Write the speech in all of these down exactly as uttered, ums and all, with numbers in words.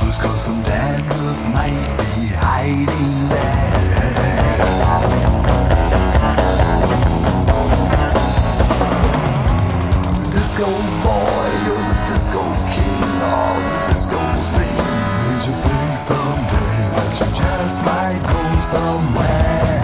Just cause some dandruff might be hiding there. Disco boy, you're the disco king of the disco thing. Did you think someday that you just might go somewhere?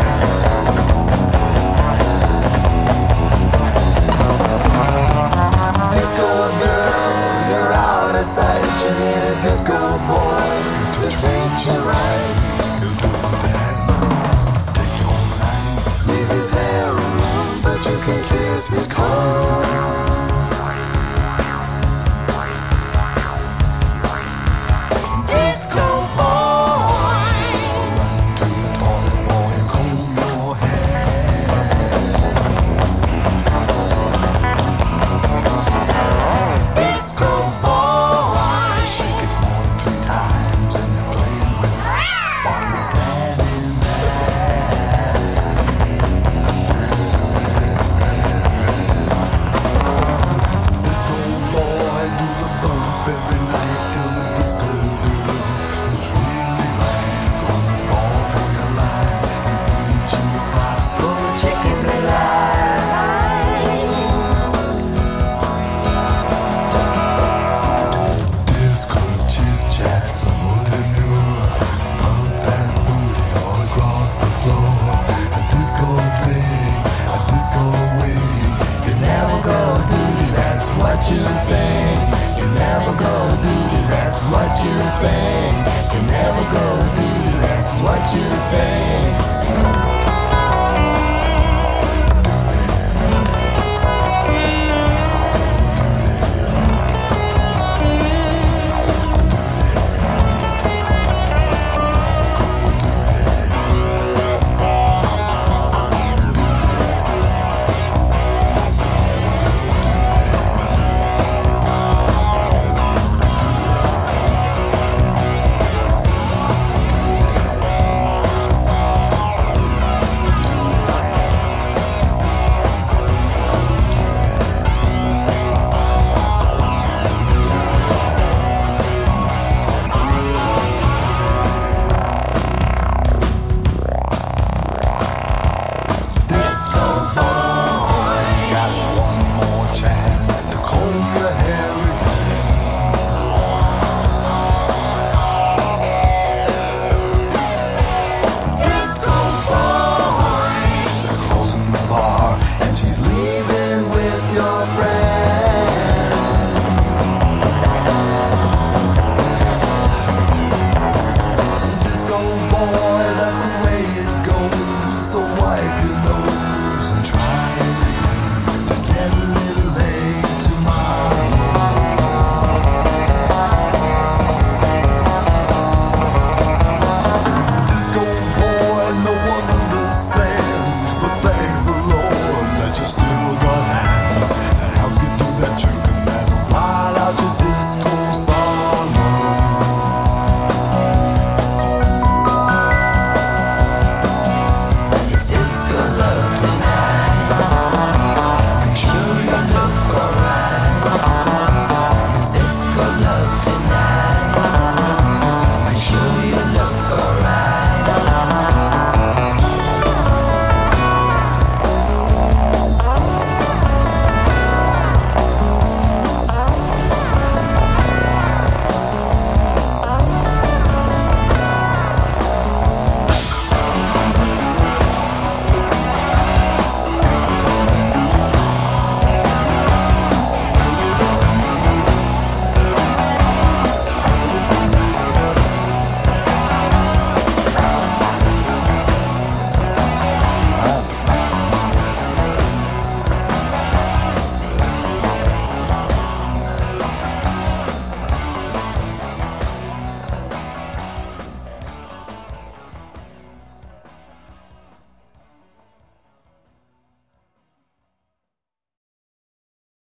Disco girl, you're out of sight. You need a disco boy to treat you right. He'll do the dance, take you all night, leave his hair alone, but you can kiss his coat. Disco.